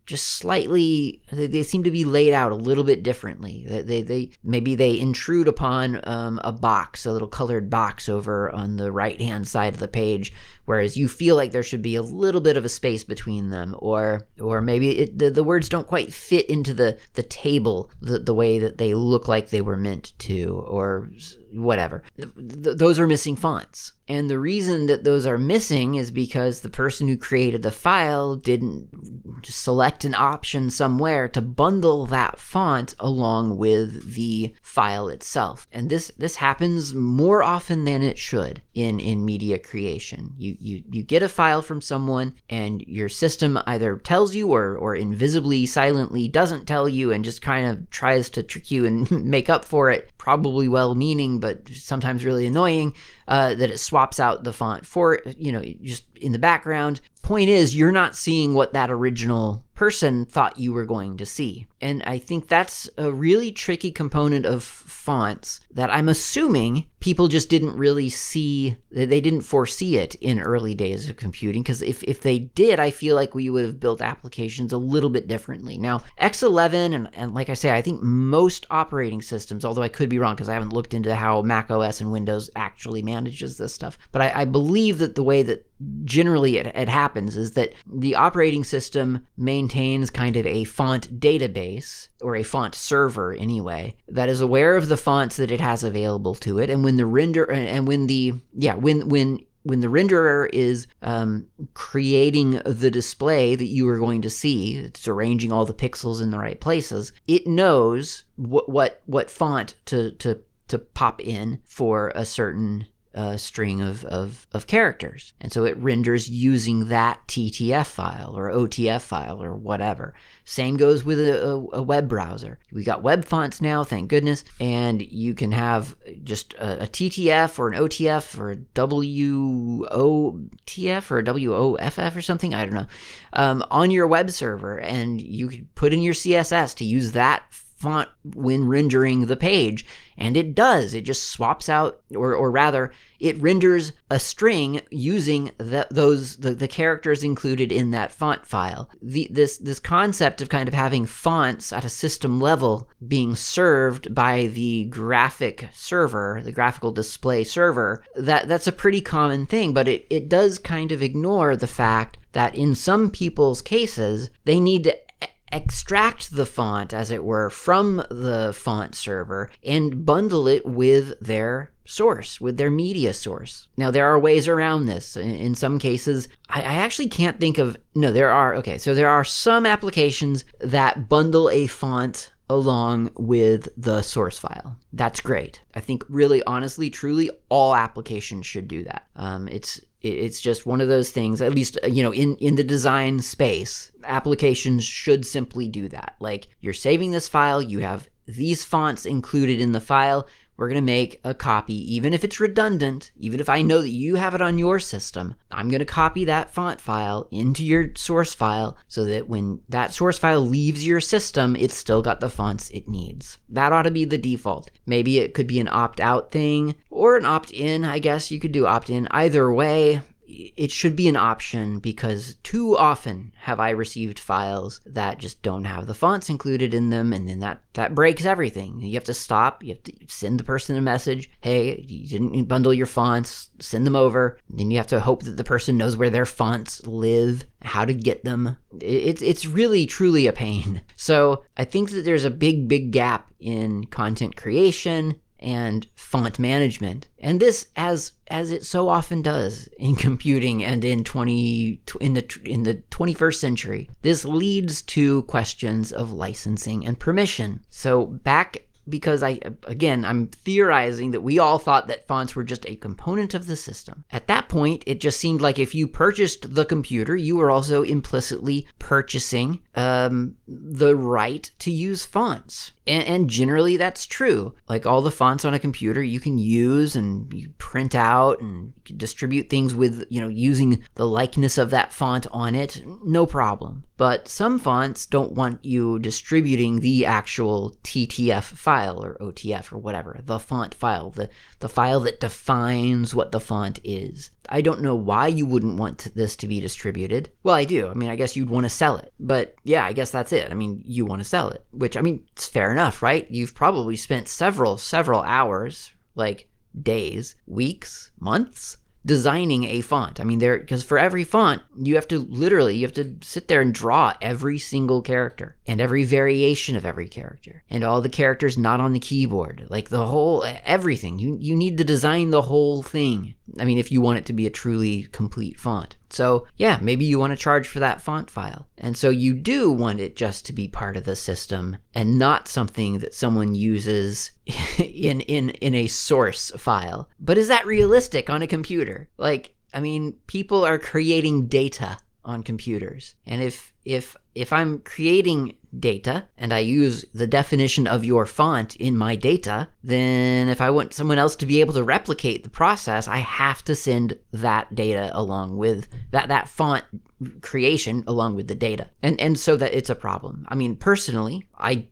just slightly, they, they seem to be laid out a little bit differently. They, they, they maybe they intrude upon um, a box, a little colored box over on the right-hand side of the page, whereas you feel like there should be a little bit of a space between them, or or maybe it, the, the words don't quite fit into the, the table the, the way that they look like they were meant to, or whatever. Th- th- those are missing fonts. And the reason that those are missing is because the person who created the file didn't select an option somewhere to bundle that font along with the file itself. And this this happens more often than it should in, in media creation. You, you you get a file from someone and your system either tells you or, or invisibly, silently doesn't tell you and just kind of tries to trick you and make up for it, probably well-meaning, but sometimes really annoying, uh, that it swaps out the font for, you know, just in the background. Point is, you're not seeing what that original person thought you were going to see. And I think that's a really tricky component of fonts that I'm assuming people just didn't really see, they didn't foresee it in early days of computing, because if, if they did, I feel like we would have built applications a little bit differently. Now, X eleven, and, and like I say, I think most operating systems, although I could be wrong because I haven't looked into how Mac O S and Windows actually manages this stuff, but I, I believe that the way that generally it, it happens is that the operating system maintains kind of a font database, or a font server anyway, that is aware of the fonts that it has available to it. And when the render and when the yeah when when when the renderer is um, creating the display that you are going to see, it's arranging all the pixels in the right places, it knows what what what font to to to pop in for a certain a string of, of, of characters. And so it renders using that T T F file or O T F file or whatever. Same goes with a, a, a web browser. We got web fonts now, thank goodness, and you can have just a, a T T F or an O T F or a W O T F or a W O F F or something, I don't know, um, on your web server, and you could put in your C S S to use that font when rendering the page, and it does. It just swaps out, or or rather, it renders a string using the, those the, the characters included in that font file. The this this concept of kind of having fonts at a system level being served by the graphic server, the graphical display server, that that's a pretty common thing, but it it does kind of ignore the fact that in some people's cases they need to extract the font, as it were, from the font server and bundle it with their source, with their media source. Now, there are ways around this. In, in some cases, I, I actually can't think of, no, there are, okay, so there are some applications that bundle a font along with the source file. That's great. I think really, honestly, truly, all applications should do that. Um, it's It's just one of those things, at least, you know, in, in the design space, applications should simply do that. Like, you're saving this file, you have these fonts included in the file, we're going to make a copy, even if it's redundant, even if I know that you have it on your system, I'm going to copy that font file into your source file so that when that source file leaves your system, it's still got the fonts it needs. That ought to be the default. Maybe it could be an opt-out thing or an opt-in. I guess you could do opt-in. Either way, it should be an option, because too often have I received files that just don't have the fonts included in them, and then that, that breaks everything. You have to stop, you have to send the person a message, hey, you didn't bundle your fonts, send them over. Then you have to hope that the person knows where their fonts live, how to get them. It's, it's really, truly a pain. So I think that there's a big, big gap in content creation and font management. And this, as as it so often does in computing and in twenty in the in the twenty-first century, this leads to questions of licensing and permission. So back, because I, again, I'm theorizing that we all thought that fonts were just a component of the system. At that point, it just seemed like if you purchased the computer, you were also implicitly purchasing um, the right to use fonts. And, and generally that's true. Like, all the fonts on a computer you can use and you print out and you can distribute things with, you know, using the likeness of that font on it, no problem. but some fonts don't want you distributing the actual T T F file or O T F or whatever, the font file, the, the file that defines what the font is. I don't know why you wouldn't want this to be distributed. Well, I do. I mean, I guess you'd want to sell it. But yeah, I guess that's it. I mean, you want to sell it, which, I mean, it's fair enough, right? You've probably spent several, several hours, like days, weeks, months, designing a font. I mean, there, because for every font, you have to literally, you have to sit there and draw every single character and every variation of every character and all the characters not on the keyboard, like the whole, everything. You, you need to design the whole thing. I mean, if you want it to be a truly complete font. So yeah, maybe you want to charge for that font file. And so you do want it just to be part of the system and not something that someone uses in, in, in a source file. But is that realistic on a computer? Like, I mean, people are creating data on computers. And if, if, if I'm creating data and I use the definition of your font in my data, then if I want someone else to be able to replicate the process, I have to send that data along with that, that font creation along with the data. And, and so that it's a problem. I mean, personally, I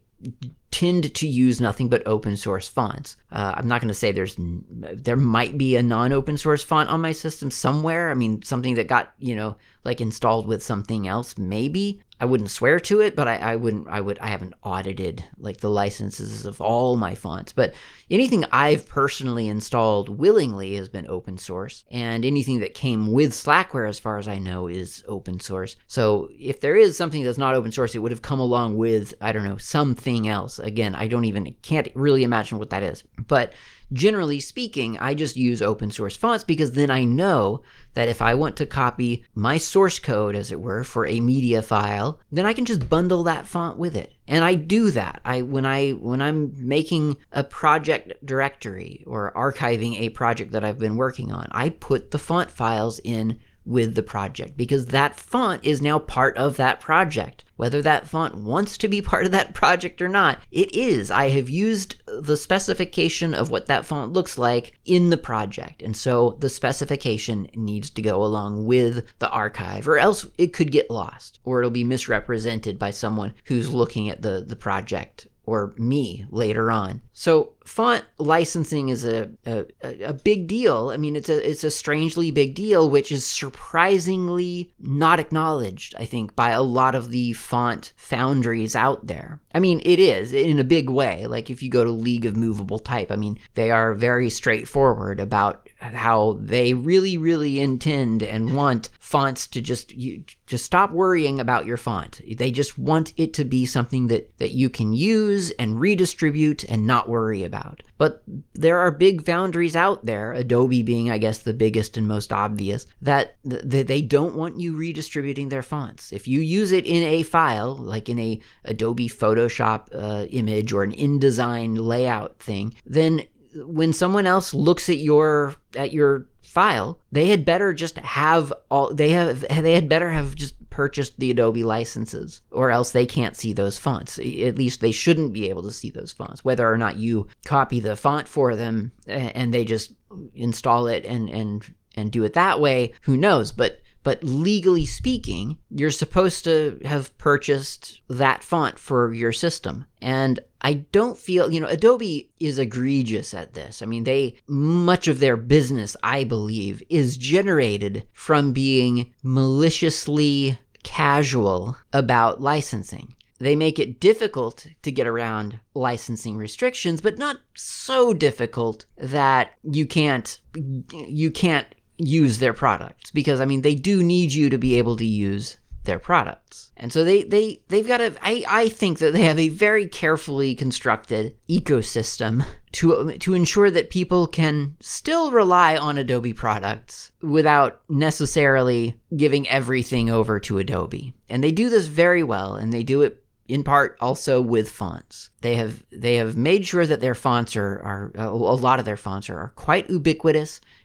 tend to use nothing but open source fonts. Uh, I'm not going to say there's, there might be a non-open source font on my system somewhere. I mean, something that got, you know, like installed with something else, maybe. I wouldn't swear to it, but I, I wouldn't, I would, I haven't audited like the licenses of all my fonts, but anything I've personally installed willingly has been open source, and anything that came with Slackware, as far as I know, is open source. So if there is something that's not open source, it would have come along with, I don't know, something else. Again, I don't even, can't really imagine what that is, but generally speaking, I just use open source fonts because then I know that if I want to copy my source code, as it were, for a media file, then I can just bundle that font with it. And I do that. I when I when I'm making a project directory or archiving a project that I've been working on, I put the font files in with the project because that font is now part of that project. Whether that font wants to be part of that project or not, it is. I have used the specification of what that font looks like in the project. And so the specification needs to go along with the archive, or else it could get lost, or it'll be misrepresented by someone who's looking at the, the project or me later on. So font licensing is a, a, a big deal. I mean, it's a, it's a strangely big deal, which is surprisingly not acknowledged, I think, by a lot of the font foundries out there. I mean, it is in a big way. Like if you go to League of Movable Type, I mean, they are very straightforward about how they really, really intend and want fonts to just, you, just stop worrying about your font. They just want it to be something that, that you can use and redistribute and not worry about. But there are big foundries out there, Adobe being, I guess, the biggest and most obvious, that th- they don't want you redistributing their fonts. If you use it in a file, like in a Adobe Photoshop uh, image or an InDesign layout thing, then when someone else looks at your at your file, they had better just have all they have they had better have just purchased the Adobe licenses, or else they can't see those fonts. At least they shouldn't be able to see those fonts. Whether or not you copy the font for them and they just install it and and and do it that way, who knows? But But legally speaking, you're supposed to have purchased that font for your system. And I don't feel, you know, Adobe is egregious at this. I mean, they, much of their business, I believe, is generated from being maliciously casual about licensing. They make it difficult to get around licensing restrictions, but not so difficult that you can't, you can't use their products, because I mean they do need you to be able to use their products. And so they they they've got a I I think that they have a very carefully constructed ecosystem to to ensure that people can still rely on Adobe products without necessarily giving everything over to Adobe. And they do this very well, and they do it in part also with fonts. They have they have made sure that their fonts are, are a lot of their fonts are, are quite ubiquitous.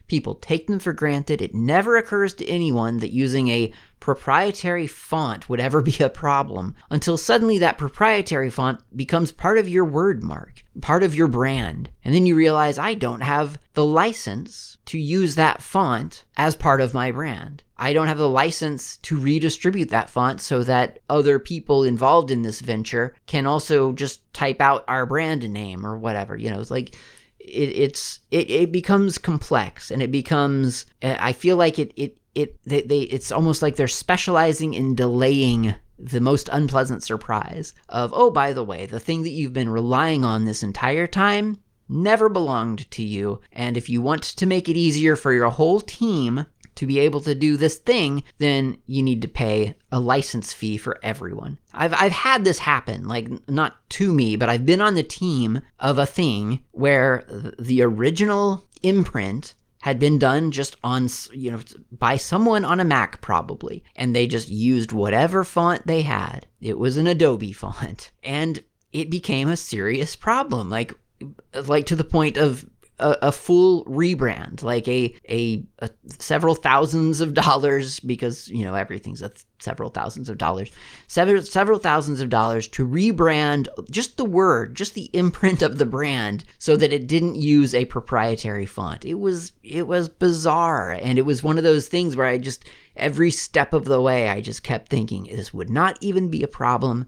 People take them for granted. It never occurs to anyone that using a proprietary font would ever be a problem until suddenly that proprietary font becomes part of your word mark, part of your brand. And then you realize, I don't have the license to use that font as part of my brand. I don't have the license to redistribute that font so that other people involved in this venture can also just type out our brand name or whatever. You know, it's like it, it's it, it becomes complex, and it becomes. I feel like it it it they, they it's almost like they're specializing in delaying the most unpleasant surprise of, oh, by the way, the thing that you've been relying on this entire time never belonged to you, and if you want to make it easier for your whole team to be able to do this thing, then you need to pay a license fee for everyone. I've I've had this happen, like not to me, but I've been on the team of a thing where the original imprint had been done just on, you know, by someone on a Mac probably, and they just used whatever font they had. It was an Adobe font, and it became a serious problem, like like to the point of A, a full rebrand, like a, a a several thousands of dollars, because, you know, everything's a th- several thousands of dollars, several, several thousands of dollars to rebrand just the word, just the imprint of the brand so that it didn't use a proprietary font. It was, it was bizarre. And it was one of those things where I just, every step of the way, I just kept thinking this would not even be a problem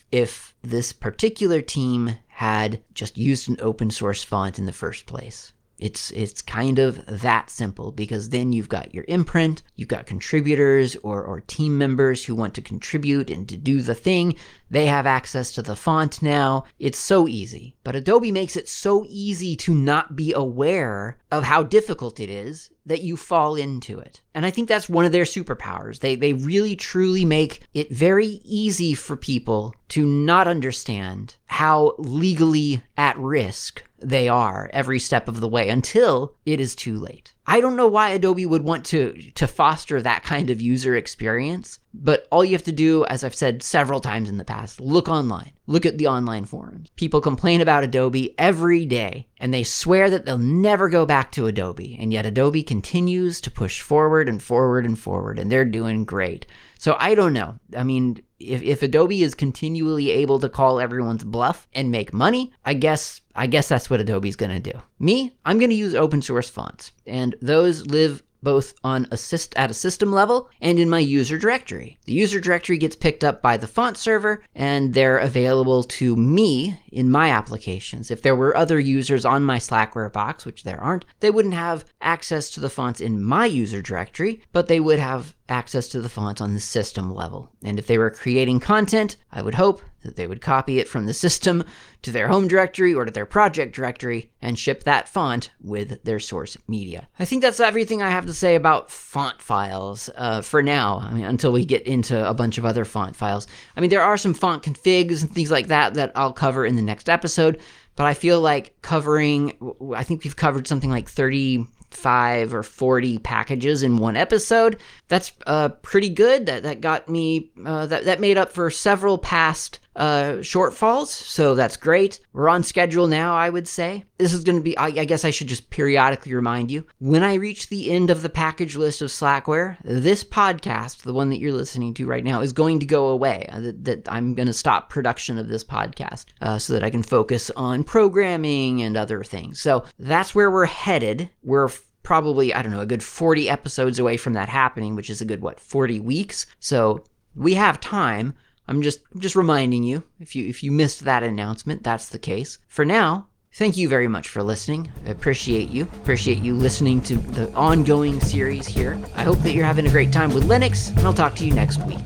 if this particular team had just used an open source font in the first place. It's it's kind of that simple, because then you've got your imprint, you've got contributors or, or team members who want to contribute and to do the thing. They have access to the font now. It's so easy. But Adobe makes it so easy to not be aware of how difficult it is that you fall into it. And I think that's one of their superpowers. They they really truly make it very easy for people to not understand how legally at risk they are every step of the way until it is too late. I don't know why Adobe would want to, to foster that kind of user experience, but all you have to do, as I've said several times in the past, look online. Look at the online forums. People complain about Adobe every day, and they swear that they'll never go back to Adobe, and yet Adobe continues to push forward and forward and forward, and they're doing great. So I don't know. I mean, if, if Adobe is continually able to call everyone's bluff and make money, I guess I guess that's what Adobe's going to do. Me, I'm going to use open source fonts, and those live both on a syst- at a system level and in my user directory. The user directory gets picked up by the font server, and they're available to me in my applications. If there were other users on my Slackware box, which there aren't, they wouldn't have access to the fonts in my user directory, but they would have access to the fonts on the system level. And if they were creating content, I would hope that they would copy it from the system to their home directory or to their project directory and ship that font with their source media. I think that's everything I have to say about font files uh, for now, I mean, until we get into a bunch of other font files. I mean, there are some font configs and things like that that I'll cover in the next episode, but I feel like covering, I think we've covered something like thirty-five or forty packages in one episode. That's uh, pretty good. That that got me, uh, that, that made up for several past uh, shortfalls, so that's great. We're on schedule now, I would say. This is going to be, I, I guess I should just periodically remind you, when I reach the end of the package list of Slackware, this podcast, the one that you're listening to right now, is going to go away. Uh, that, that I'm going to stop production of this podcast uh, so that I can focus on programming and other things. So that's where we're headed. We're probably, I don't know, a good forty episodes away from that happening, which is a good, what, forty weeks? So we have time. I'm just I'm just reminding you, if you if you missed that announcement, that's the case. For now, thank you very much for listening. I appreciate you. Appreciate you listening to the ongoing series here. I hope that you're having a great time with Linux, and I'll talk to you next week.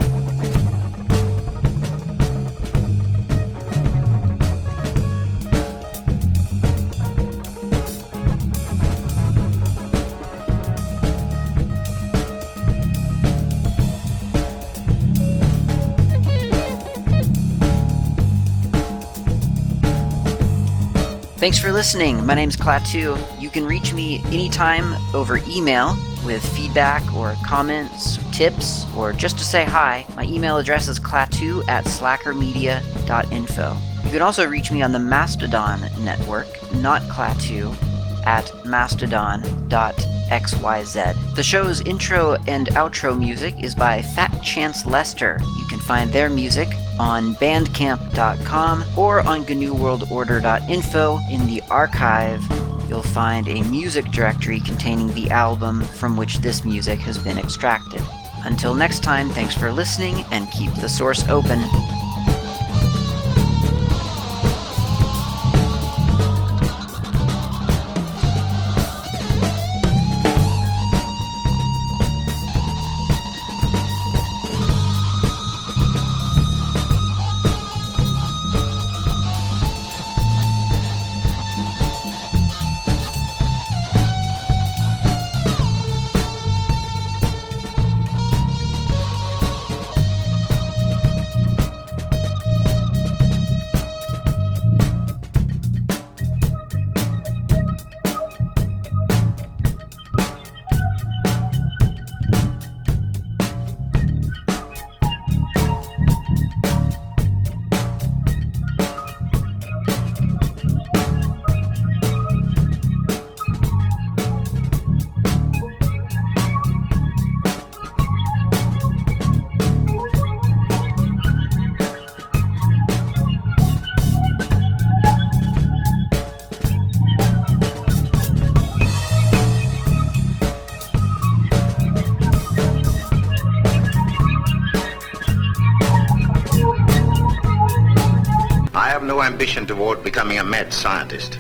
Thanks for listening. My name's Klaatu. You can reach me anytime over email with feedback or comments, tips, or just to say hi. My email address is klaatu at slackermedia dot info. You can also reach me on the Mastodon network, not Klaatu, at mastodon dot x y z. The show's intro and outro music is by Fat Chance Lester. You can find their music on bandcamp dot com or on G N U World Order dot info. In the archive, you'll find a music directory containing the album from which this music has been extracted. Until next time, thanks for listening, and keep the source open. I have no ambition toward becoming a mad scientist.